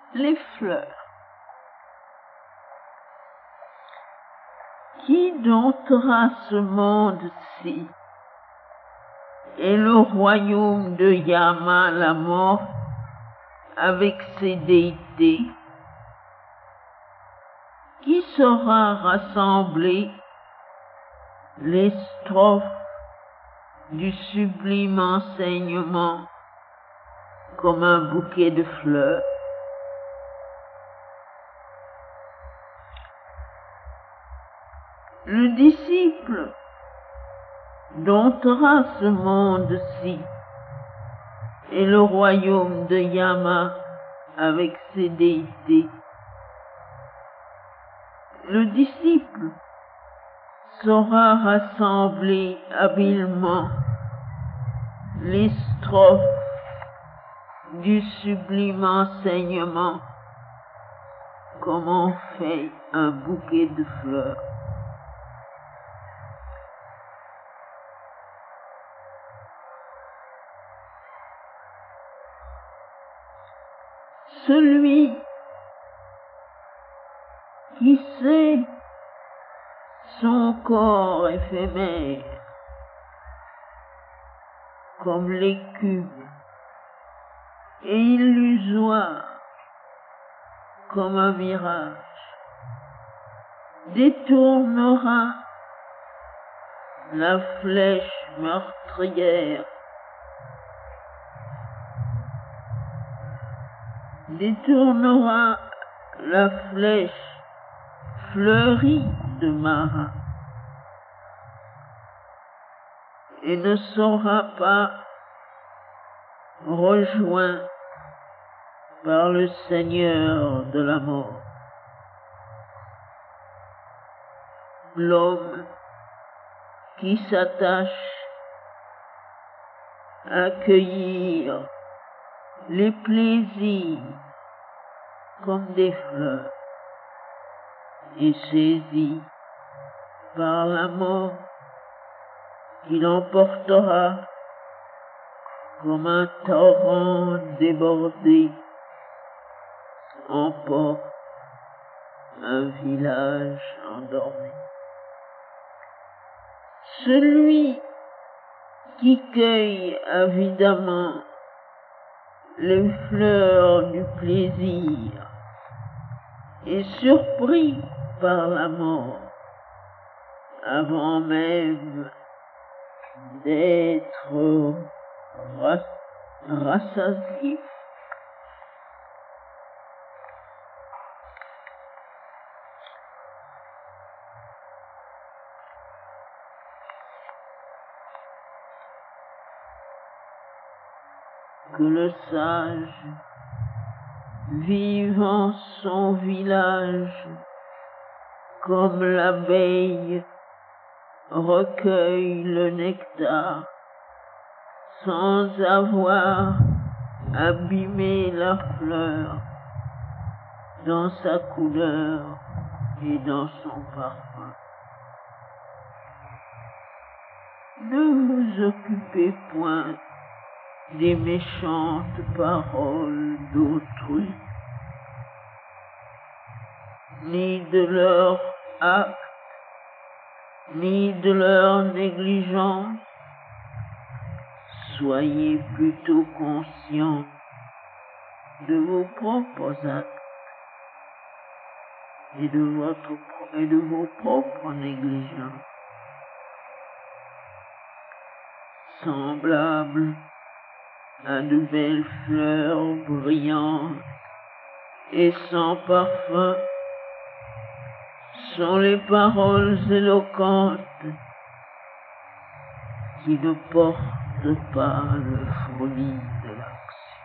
les fleurs. Qui domptera ce monde-ci et le royaume de Yama, la mort, avec ses déités? Qui saura rassembler les strophes du sublime enseignement comme un bouquet de fleurs? Le disciple domptera ce monde-ci et le royaume de Yama avec ses déités. Le disciple saura rassembler habilement les strophes du sublime enseignement comme on fait un bouquet de fleurs. Celui qui sait son corps éphémère comme l'écume et illusoire comme un mirage, détournera la flèche meurtrière, détournera la flèche fleurie de Mara et ne sera pas rejoint par le Seigneur de la mort. L'homme qui s'attache à cueillir les plaisirs comme des fleurs est saisi par la mort qui l'emportera comme un torrent débordé emporte un village endormi. Celui qui cueille avidement les fleurs du plaisir est surpris par la mort avant même d'être rassasié. Que le sage vive en son village comme l'abeille recueille le nectar sans avoir abîmé la fleur dans sa couleur et dans son parfum. Ne vous occupez point des méchantes paroles d'autrui, ni de leurs actes, ni de leur négligence. Soyez plutôt conscients de vos propres actes et de vos propres négligences. Semblables à de belles fleurs brillantes et sans parfum sont les paroles éloquentes qui ne portent pas le fruit de l'action.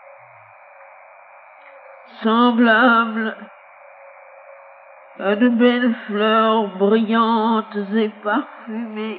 Semblables à de belles fleurs brillantes et parfumées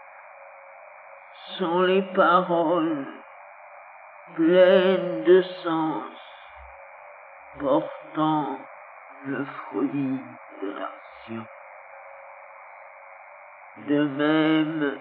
sont les paroles pleines de sens, portant le fruit de l'action. De même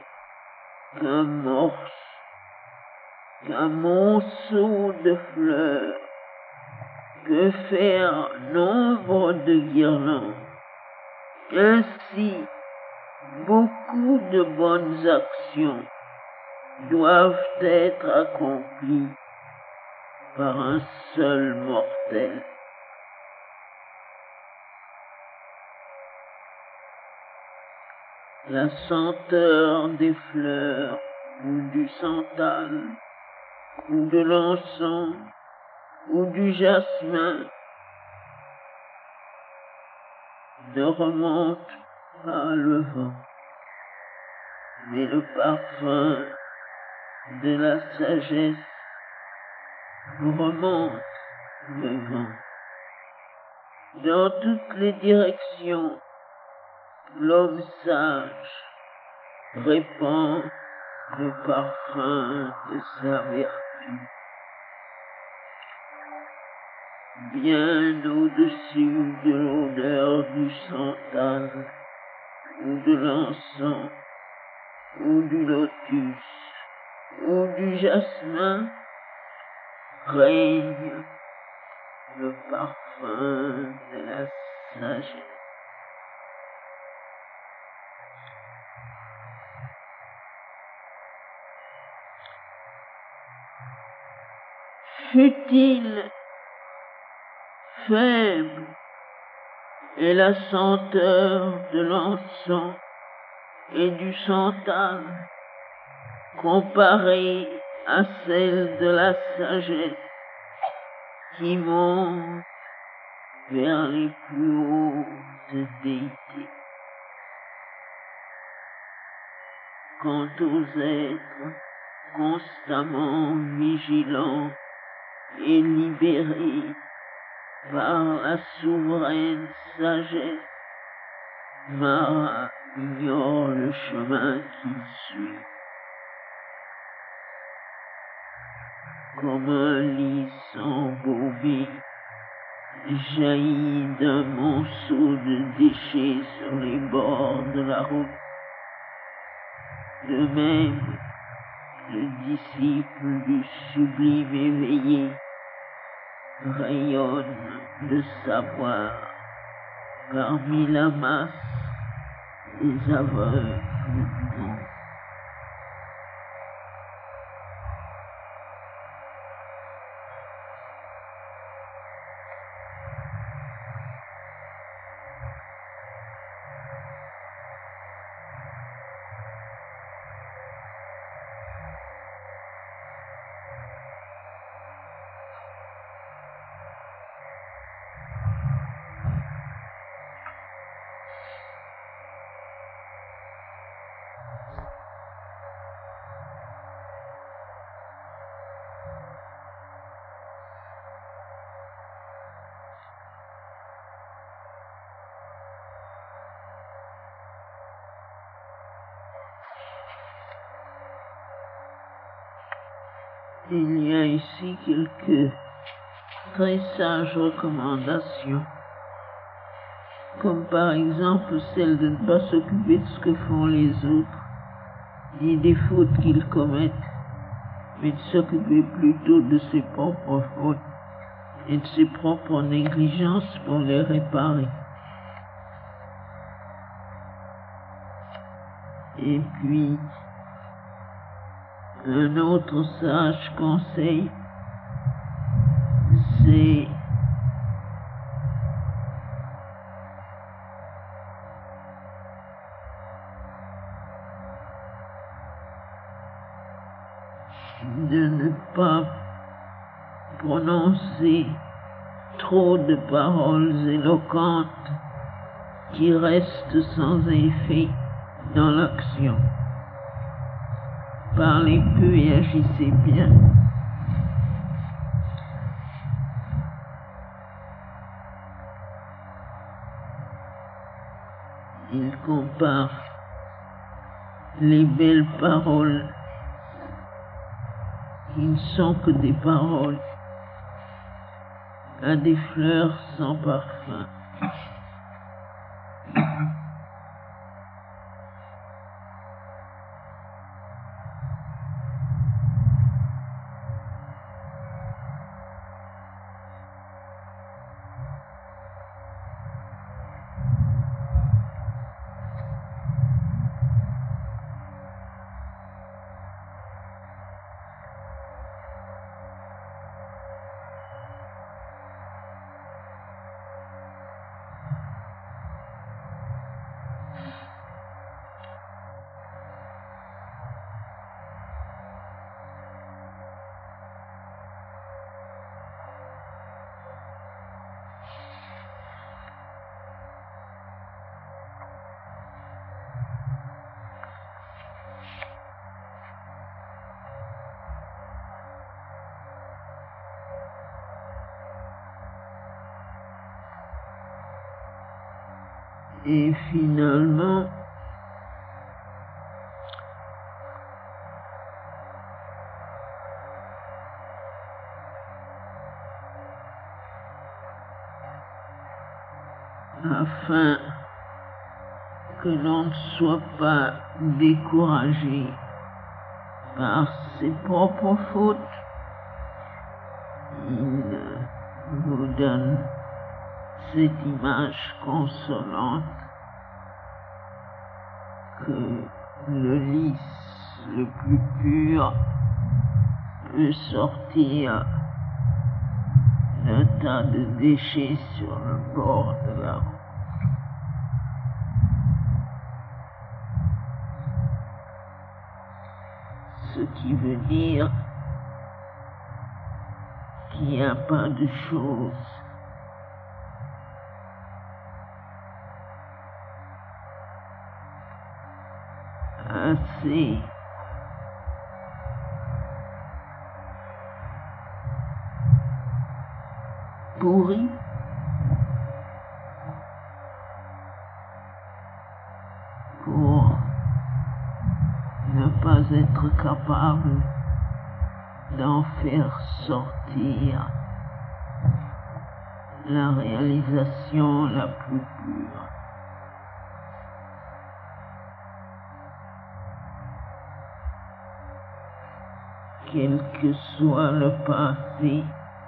qu'un monceau de fleurs que faire nombre de guirlandes. Ainsi, beaucoup de bonnes actions doivent être accomplies par un seul mortel. La senteur des fleurs ou du santal ou de l'encens ou du jasmin ne remonte par le vent, mais le parfum de la sagesse remonte le vent. Dans toutes les directions, l'homme sage répand le parfum de sa vertu, bien au-dessus de l'odeur du santal ou de l'encens ou du lotus ou du jasmin, règne le parfum de la sagesse. Fut-il faible et la senteur de l'encens et du santal comparée à celle de la sagesse qui monte vers les plus hautes déités. Quant aux êtres constamment vigilants et libérés par la souveraine sagesse, Mara ignore le chemin qu'il suit. Comme un lys embaumé jaillit d'un monceau de déchets sur les bords de la route. De même, le disciple du sublime éveillé rayonne de savoir parmi la masse des aveugles du monde. Il y a ici quelques très sages recommandations, comme par exemple celle de ne pas s'occuper de ce que font les autres, ni des fautes qu'ils commettent, mais de s'occuper plutôt de ses propres fautes et de ses propres négligences pour les réparer. Et puis, un autre sage conseil, c'est de ne pas prononcer trop de paroles éloquentes qui restent sans effet dans l'action. Parlez peu et agissez bien. Il compare les belles paroles qui ne sont que des paroles à des fleurs sans parfum. Et finalement, afin que l'on ne soit pas découragé par ses propres fautes, il nous donne cette image consolante que le lys le plus pur peut sortir d'un tas de déchets sur le bord de la route. Ce qui veut dire qu'il n'y a pas de choses assez pourries pour ne pas être capable d'en faire sortir la réalisation la plus pure. Quel que soit le passé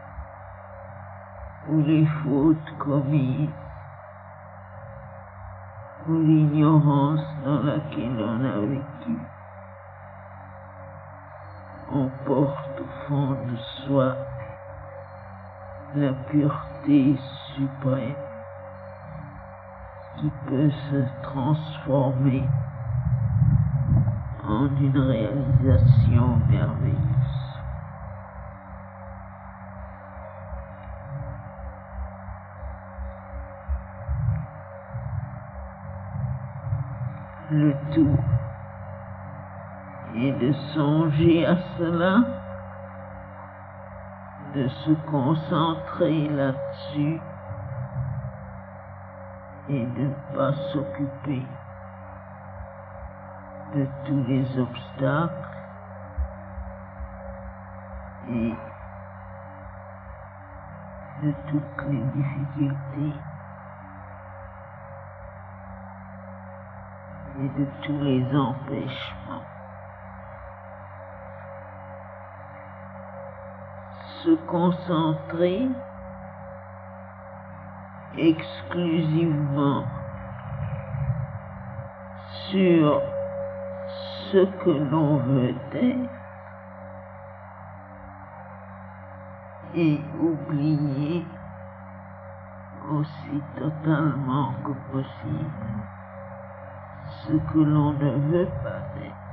ou les fautes commises ou l'ignorance dans laquelle on a vécu, on porte au fond de soi la pureté suprême qui peut se transformer en une réalisation merveilleuse. Le tout est de songer à cela, de se concentrer là-dessus et de ne pas s'occuper de tous les obstacles et de toutes les difficultés et de tous les empêchements. Se concentrer exclusivement sur ce que l'on veut être et oublier aussi totalement que possible ce que l'on ne veut pas être.